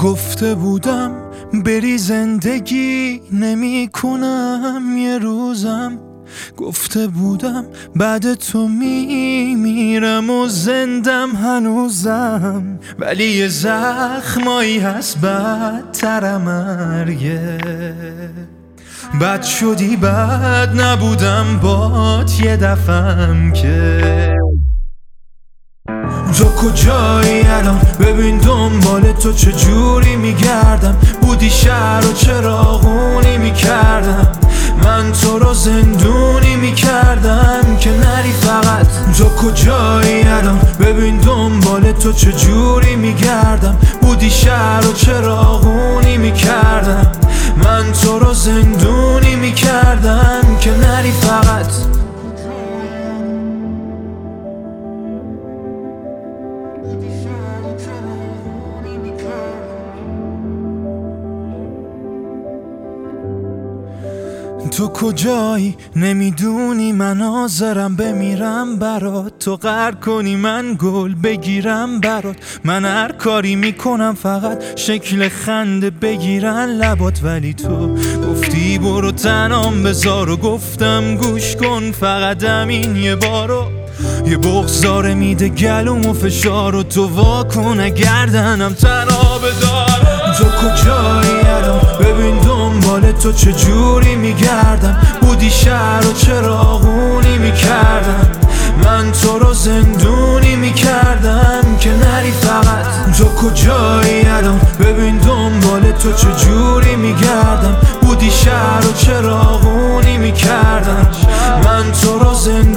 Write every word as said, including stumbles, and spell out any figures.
گفته بودم بری زندگی نمی کنم یه روزم، گفته بودم بعد تو می میرم و زندم هنوزم، ولی یه زخمایی هست بدتر مرگه. بد شدی بد نبودم بات یه دفعم که. تو کجایی الان؟ ببین دنبال تو چجوری میگردم. بودی شهر و چراغونی میکردم، من تو رو زندونی میکردم که نری فقط. تو کجایی الان؟ ببین دنبال تو چجوری میگردم. بودی شهر و چراغونی میکردم، من تو رو زندونی میکردم که نری فقط. تو کجایی؟ نمیدونی من حاضرم بمیرم برات. تو قهر کنی من گل بگیرم برات. من هر کاری میکنم فقط شکل خنده بگیرن لبات، ولی تو گفتی برو تنام بذار و گفتم گوش کن فقط همین یه بارو. یه بغضاره میده گلوم و فشار و تو واکن گردنم تنها بدار. تو کجایی الان؟ ببین دنبال تو چجوری میگردم. بودی شهر و چراغونی میکردم، من تو رو زندونی میکردم که نری فقط. تو کجایی الان؟ ببین دنبال تو چجوری میگردم. بودی شهر و چراغونی میکردم، من تو رو زندونی